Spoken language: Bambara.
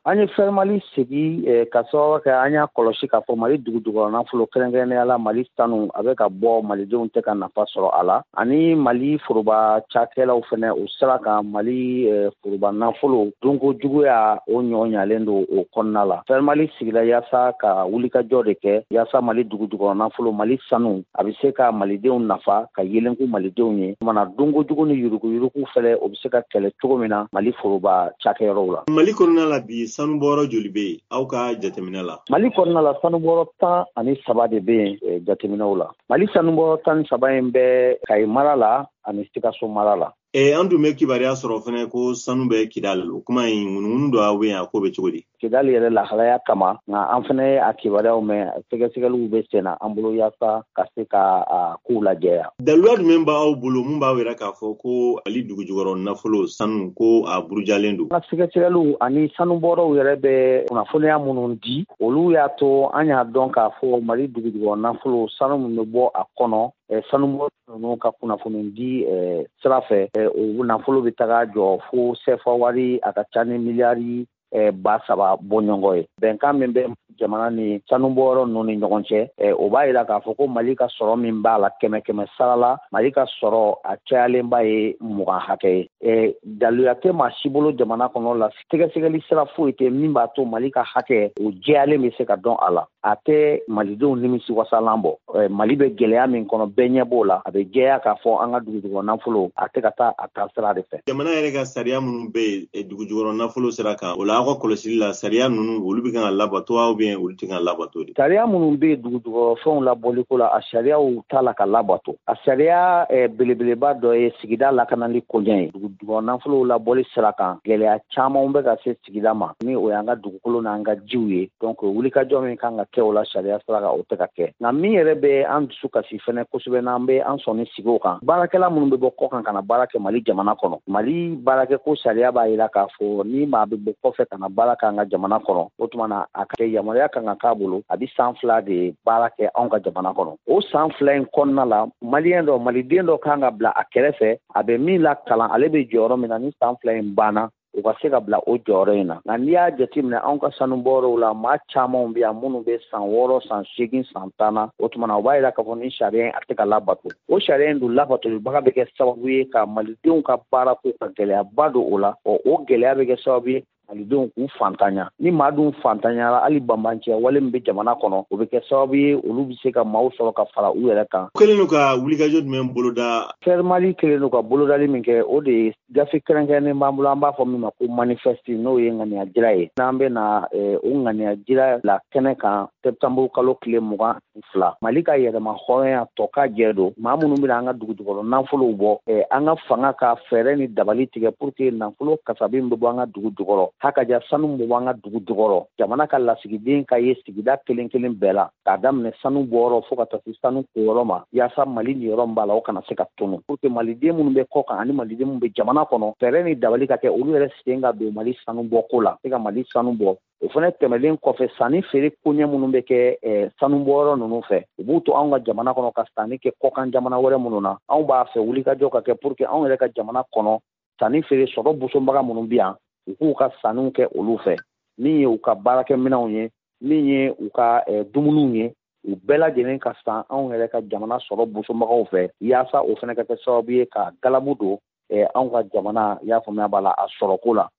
an ye fɛrɛmali segi ka sababu kɛ an y'a kɔlɔsi k'a fɔ Mali dugujukɔrɔ nafolo kɛrɛnkɛrɛnnenya la Mali sanu a bɛ ka bɔ malidenw tɛ ka nafa sɔrɔ a la ani Mali foroba cakɛlaw fɛnɛ o sera ka Mali foroba nafolo donko juguya o ɲɔɲalen don o kɔnɔna la. Fɛrɛmali sigila yaasa ka wulikajɔ de kɛ yaasa Mali dugujukɔrɔ nafolo Mali sanu a bɛ se ka malidenw nafa ka yelenku malidenw ye. Mana donko jugu ni yuruguyurugu fɛnɛ o bɛ se ka kɛlɛ cogo min na Mali foroba cakɛyɔrɔw la. Mali kɔnɔna la bi sanu bɔyɔrɔ joli bɛ yen aw ka jateminɛ la? Mali kɔnɔna la sanubɔyɔrɔ 13 de bɛ yen jateminɛw la. Mali sanubɔyɔrɔ 13 in bɛ Kayi mara la ani Sikaso mara la. An dun bɛ kibaruya sɔrɔ fɛnɛ ko sanu bɛ Kidali o kuma in ŋunuŋunu dɔ aw bɛ yan ko bɛ cogo di? Kidali yɛrɛ lahalaya kama nka an fɛnɛ a kibaruyaw mɛn sɛgɛsɛgɛliw bɛ sen na an bolo yaasa ka se ka kow lajɛya. Daluya jumɛn b'aw bolo mun b'aw yɛrɛ k'a fɔ ko Mali dugujukɔrɔ nafolo sanu ko a burujalen don? An ka sɛgɛsɛgɛliw ani sanubɔyɔrɔw yɛrɛ bɛ kunnafoniya minnu di olu y'a to an y'a dɔn k'a fɔ Mali dugujukɔrɔ nafolo sanu min bɛ bɔ a kɔnɔ sanubɔ ninnu ka kunnafoni di sira fɛ o nafolo bɛ taga jɔ fo CFA wari a ka ca ni miliyari 7 bɔɲɔgɔn ye. Bɛnkan min bɛ jamana ni sanubɔyɔrɔ ninnu ni ɲɔgɔn cɛ o b'a jira k'a fɔ ko Mali ka sɔrɔ min b'a la 100 sara la Mali ka sɔrɔ a cayalenba ye 20 hakɛ ye. Daluya tɛ maa si bolo jamana kɔnɔ la sɛgɛsɛgɛli sira foyi tɛ min b'a to Mali ka hakɛ o jɛyalen bɛ se ka dɔn a la. A tɛ malidenw nimisi wasalan bɔ. Mali bɛ gɛlɛya min kɔnɔ bɛɛ ɲɛ b'o la a bɛ jɛya k'a fɔ an ka dugujukɔrɔ nafolo a tɛ ka taa a taa sira de fɛ. Jamana yɛrɛ ka sariya minnu bɛ yen dugujukɔrɔ nafolo sira kan o la aw ka kɔlɔsili la sariya ninnu olu bɛ kan ka labato aw bien olu tɛ kan ka labato de? Sariya minnu bɛ yen dugujukɔrɔ fɛnw labɔliko la a sariyaw t'a la ka labato. A sariya belebeleba dɔ ye sigida lakanali koɲɛ ye. Dugujukɔrɔ nafolo labɔli sira kan gɛlɛya caman bɛ ka se sigida ma ni o y'an ka dugukolo n'an ka jiw ye. Donc wulikajɔ min kan ka kɛ o la sariya sira kan o tɛ ka kɛ. Nka min yɛrɛ bɛ an dusu kasi fɛnɛ kosɛbɛ n'an bɛ an sɔnni sigi o kan baarakɛla minnu bɛ bɔ kɔkan ka na baara kɛ Mali jamana kɔnɔ. Mali baarakɛko sariya b'a jira k'a fɔ ni maa bɛ bɔ kɔfɛ ka na baara kɛ an ka jamana kɔnɔ o tuma na a ka kɛ yamaruya kan ka k'a bolo a bɛ san 2 de baara kɛ anw ka jamana kɔnɔ. O san 2 in kɔnɔna la maliden dɔ kan ka bila a kɛrɛfɛ a bɛ min la kalan ale bɛ jɔyɔrɔ min na ni san 2 in banna u ka se ka bila o jɔyɔrɔ in na. Nka n'i y'a jateminɛ anw ka sanubɔyɔrɔw la maa caman bɛ yan minnu bɛ san 6 san 8 san 10 na o tuma na o b'a jira k'a fɔ ni sariya in a tɛ ka labato. O sariya in dun labatolibaga bɛ kɛ sababu ye ka malidenw ka baara ko ka gɛlɛyaba don o la o gɛlɛya bɛ kɛ sababu ye malidenw k'u fantanya. Ni maa dun fantanyara hali banbancɛ wale min bɛ jamana kɔnɔ o bɛ kɛ sababu ye olu bɛ se ka maaw sɔrɔ ka fara u yɛrɛ kan. Kɛlen don ka wulikajɔ jumɛn boloda? Fɛrɛmali kɛlen don ka bolodali min kɛ o de ye gafe kɛrɛnkɛrɛnnen b'an bolo an b'a fɔ min ma ko manifeste n'o ye ŋaniya jira ye. N'an bɛ na o ŋaniya jira la kɛnɛ kan septembre kalo tile 22 Mali ka yɛlɛma hɔrɔnya tɔ ka jɛ don maa minnu bɛna an ka dugujukɔrɔ nafolow bɔ an ka fanga ka fɛɛrɛ ni dabali tigɛ pour que nafolo kasabi min bɛ bɔ an ka dugu jukɔrɔ hakaja sanu min bɛ bɔ an ka dugu jukɔrɔ jamana ka lasigiden ka ye sigida kelen kelen bɛɛ la k'a daminɛ sanu bɔyɔrɔ fo ka taa se sanu koyɔrɔ ma yaasa Mali niyɔrɔ min b'a la o kana se ka tunu pour que maliden minnu bɛ kɔ kan ani maliden minnu bɛ jamana kɔnɔ fɛɛrɛ ni dabali ka kɛ olu yɛrɛ sen ka don Mali sanu bɔko la se ka Mali sanu bɔ. O fana tɛmɛlen kɔfɛ sanni feere koɲɛ minnu bɛ kɛ sanubɔyɔrɔ ninnu fɛ u b'u to anw ka jamana kɔnɔ ka sanni kɛ kɔkan jamana wɛrɛ minnu na anw b'a fɛ wulikajɔ ka kɛ pour que anw yɛrɛ ka jamana kɔnɔ sanni feere sɔrɔ busonbaga minnu bɛ yan u k'u ka sanniw kɛ olu fɛ min ye u ka baarakɛminɛnw ye min ye u ka dumuniw ye u bɛɛ lajɛlen ka san anw yɛrɛ ka jamana sɔrɔ busonbagaw fɛ yaasa o fana ka kɛ sababu ye ka galabu don anw ka jamana y'a faamuya b'a la a sɔrɔko la.